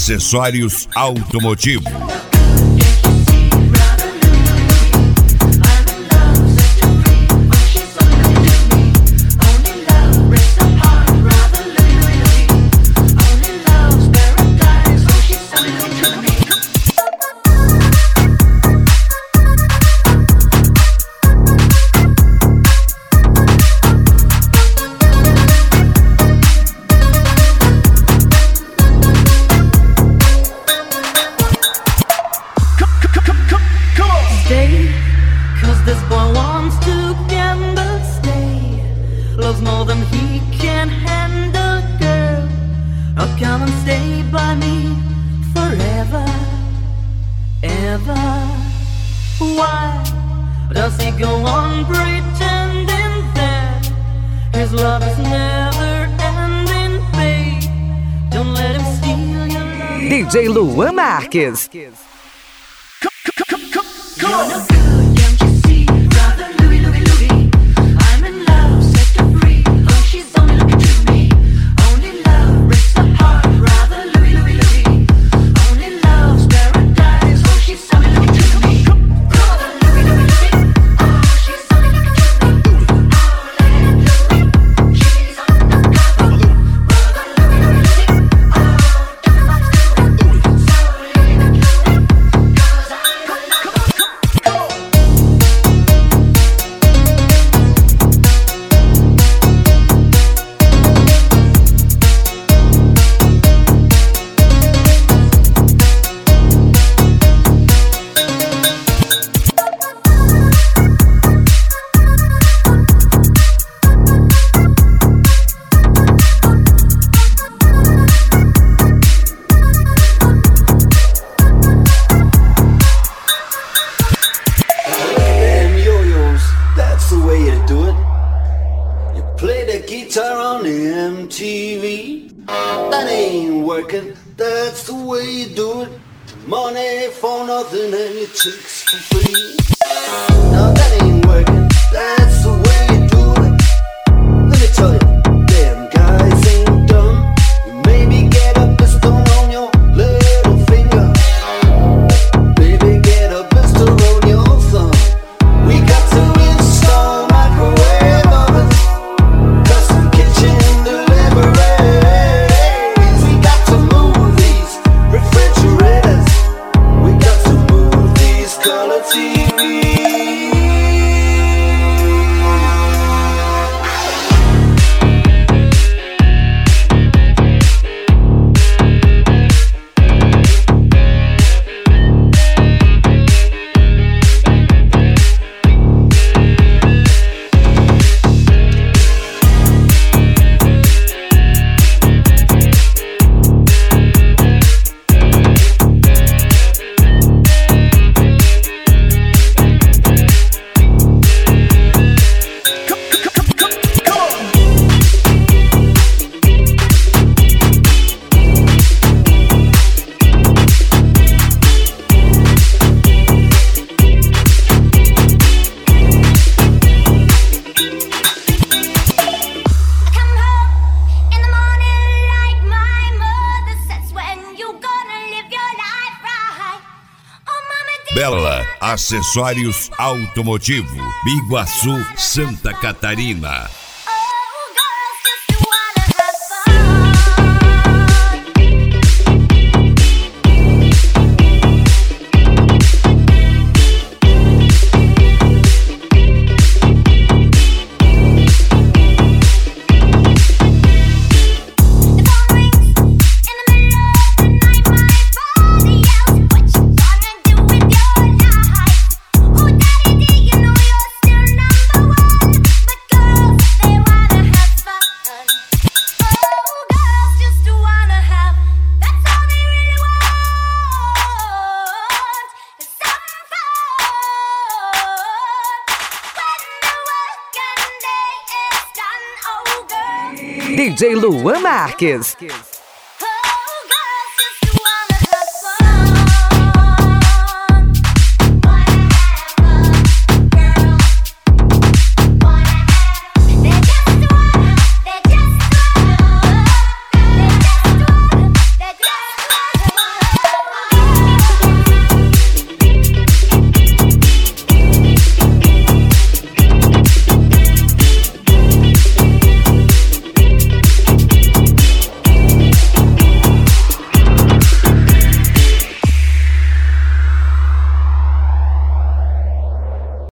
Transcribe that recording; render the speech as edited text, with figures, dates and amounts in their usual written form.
acessórios automotivo. Loves more than he can handle, girl. Oh, come and stay by me forever, ever. Why does he go on pretending that his love is never ending, babe? Don't let him steal your love. DJ Luan Marques. Come on. Guitar on MTV, that ain't working, that's the way you do it. Money for nothing and your chicks for free. No, that ain't working, that's the way you do it. Let me tell you, damn guys ain't dumb. You maybe get a pistol on your little finger, baby get a pistol on your thumb. We got to install microwave ovens, custom kitchen deliveries. We got to move these refrigerators. We got to move these color TVs. Bela Acessórios Automotivo, Biguaçu, Santa Catarina. DJ Luan Marques.